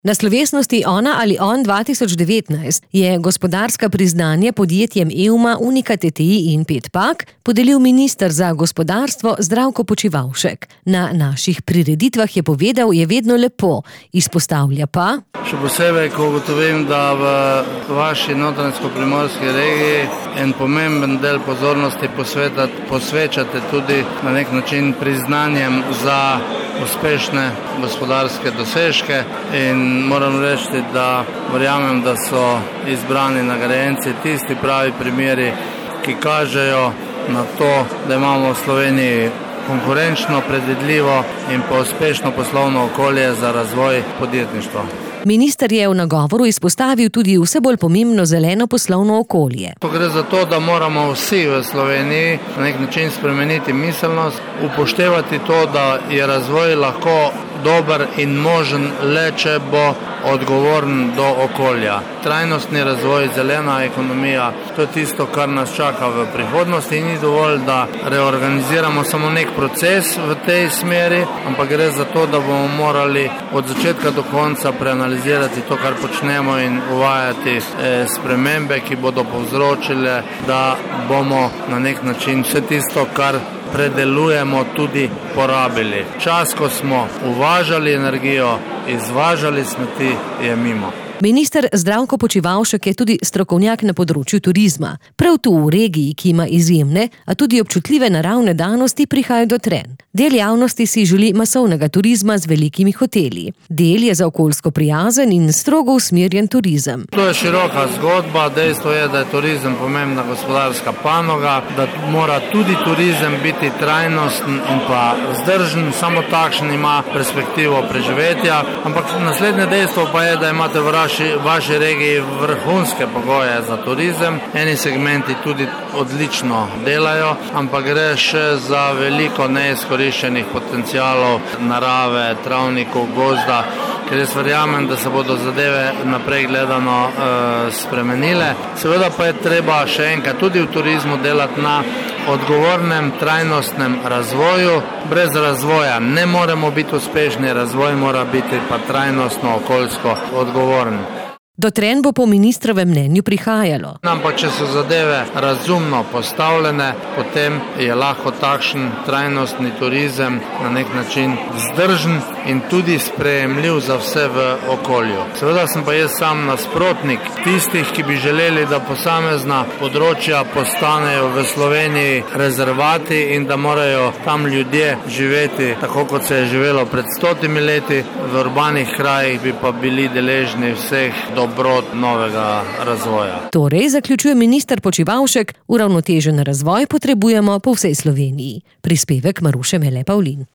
Na slovesnosti Ona ali on 2019 je gospodarska priznanje podjetjem Euma, Unika TTI in Petpak podelil minister za gospodarstvo Zdravko Počivalšek. Na naših prireditvah je povedal, je vedno lepo, izpostavlja pa: Še posebej, ko ugotovim, da v vaši notranjsko-primorski regiji en pomemben del pozornosti posvečate tudi na nek način priznanjem za uspešne gospodarske dosežke, in moram reči, da verjamem, da so izbrani nagrajenci tisti pravi primeri, ki kažejo na to, da imamo v Sloveniji konkurenčno, predvidljivo in pa uspešno poslovno okolje za razvoj podjetništva. Minister je v nagovoru izpostavil tudi vse bolj pomembno zeleno poslovno okolje. To gre za to, da moramo vsi v Sloveniji na nek način spremeniti miselnost, upoštevati to, da je razvoj lahko dober in možen le, če bo odgovoren do okolja. Trajnostni razvoj, zelena ekonomija, to je tisto, kar nas čaka v prihodnosti, in ni dovolj, da reorganiziramo samo nek proces v tej smeri, ampak gre za to, da bomo morali od začetka do konca preanalizirati to, kar počnemo, in uvajati spremembe, ki bodo povzročile, da bomo na nek način vse tisto, kar predelujemo, tudi porabili. Čas, ko smo uvažali energijo, izvažali smeti, je mimo. Minister Zdravko Počivalšek je tudi strokovnjak na področju turizma. Prav tu v regiji, ki ima izjemne, a tudi občutljive naravne danosti, prihaja do trenj. Del javnosti si želi masovnega turizma z velikimi hoteli. Del je za okoljsko prijazen in strogo usmerjen turizem. To je široka zgodba. Dejstvo je, da je turizem pomembna gospodarska panoga, da mora tudi turizem biti trajnosten in pa vzdržen. Samo takšen ima perspektivo preživetja. Ampak naslednje dejstvo pa je, da imate v vaši regiji vrhunske pogoje za turizem. Eni segmenti tudi odlično delajo, ampak gre še za veliko neizkoriščenih potencialov narave, travnikov, gozda, ker jaz verjamem, da se bodo zadeve naprej gledano spremenile. Seveda pa je treba še enkrat tudi v turizmu delati na odgovornem, trajnostnem razvoju. Brez razvoja ne moremo biti uspešni, razvoj mora biti pa trajnostno, okoljsko odgovoren. Do trenj bo po ministrovem mnenju prihajalo. Ampak če so zadeve razumno postavljene, potem je lahko takšen trajnostni turizem na nek način vzdržen in tudi sprejemljiv za vse v okolju. Seveda sem pa jaz sam nasprotnik tistih, ki bi želeli, da posamezna področja postanejo v Sloveniji rezervati in da morajo tam ljudje živeti tako, kot se je živelo pred 100 leti, v urbanih krajih bi pa bili deležni vseh dobrot novega razvoja. Torej, zaključuje minister Počivalšek, uravnotežen razvoj potrebujemo po vsej Sloveniji. Prispevek Maruše Mele Pavlin.